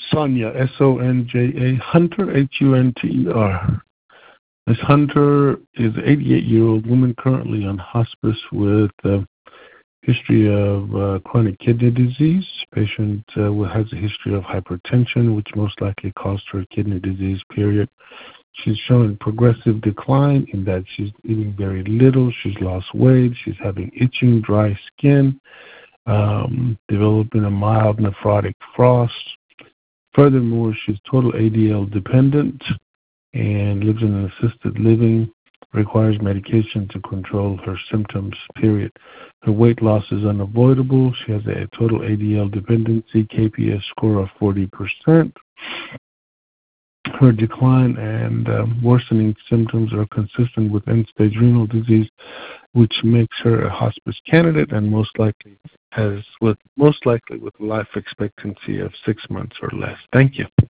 Sonja, Sonja Hunter, Hunter. Ms. Hunter is an 88-year-old woman currently on hospice with history of chronic kidney disease. Patient has a history of hypertension, which most likely caused her kidney disease, period. She's showing progressive decline in that she's eating very little. She's lost weight. She's having itching, dry skin, developing a mild nephrotic frost. Furthermore, she's total ADL dependent and lives in an assisted living, requires medication to control her symptoms, period. Her weight loss is unavoidable. She has a total ADL dependency, KPS score of 40%. Her decline and worsening symptoms are consistent with end-stage renal disease, which makes her a hospice candidate and most likely with a life expectancy of 6 months or less. Thank you.